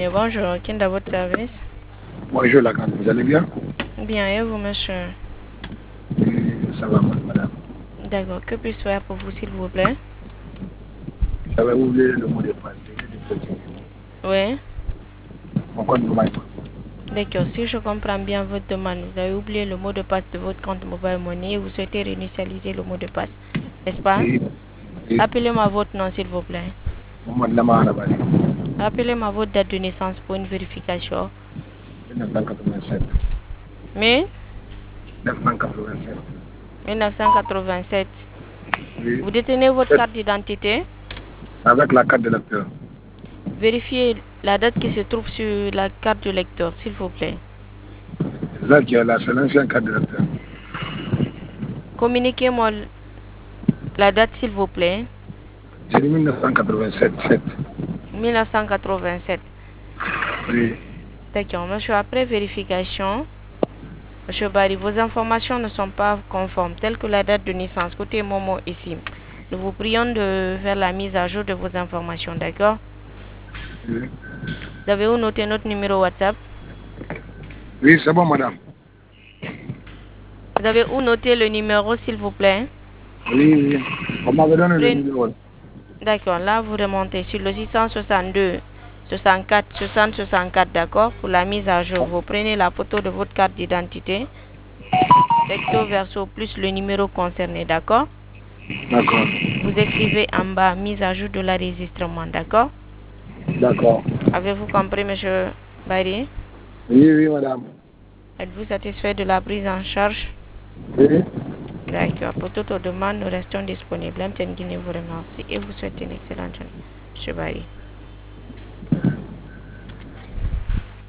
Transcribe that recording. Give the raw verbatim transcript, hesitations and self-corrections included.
Oui, bonjour, qui est dans votre service? Bonjour la grande, vous allez bien? Bien, et vous, monsieur? Oui, ça va, madame. D'accord, que puis-je faire pour vous, s'il vous plaît? J'avais oublié le mot de passe. Je vais Oui, Mon compte mobile. d'accord, si je comprends bien votre demande, vous avez oublié le mot de passe de votre compte Mobile Money et vous souhaitez réinitialiser le mot de passe, n'est-ce pas? Oui, oui. Rappelez-moi votre nom, s'il vous plaît. Mohamed Lamar Nabali, Rappelez-moi votre date de naissance pour une vérification. mille neuf cent quatre-vingt-sept. Mais mille neuf cent quatre-vingt-sept. mille neuf cent quatre-vingt-sept. Oui. Vous détenez votre C'est carte d'identité? avec la carte de lecteur. Vérifiez la date qui se trouve sur la carte du lecteur, s'il vous plaît. C'est ça qui est là, c'est l'ancienne carte de lecteur. Communiquez-moi la date, s'il vous plaît. J'ai dit mille neuf cent quatre-vingt-sept. sept. mille neuf cent quatre-vingt-sept. Oui. D'accord, monsieur, après vérification, monsieur Barry, vos informations ne sont pas conformes, telles que la date de naissance. Côté Momo ici. Nous vous prions de faire la mise à jour de vos informations, d'accord? Oui, Avez-vous noté notre numéro WhatsApp? oui c'est bon, madame. Vous avez où noté le numéro, s'il vous plaît? Oui, oui. On m'avait donné le Prenez- numéro. D'accord, là, vous remontez sur le six cent soixante-deux, soixante-quatre, soixante, soixante-quatre, d'accord? Pour la mise à jour, vous prenez la photo de votre carte d'identité, recto verso plus le numéro concerné, d'accord? D'accord. Vous écrivez en bas mise à jour de l'enregistrement, d'accord? D'accord. Avez-vous compris, monsieur Barry? Oui, oui, madame. Êtes-vous satisfait de la prise en charge? Oui. D'accord. Pour toute autre demande, nous restons disponibles. M T N Guinée vous remercie et vous souhaite une excellente journée. Monsieur Barry.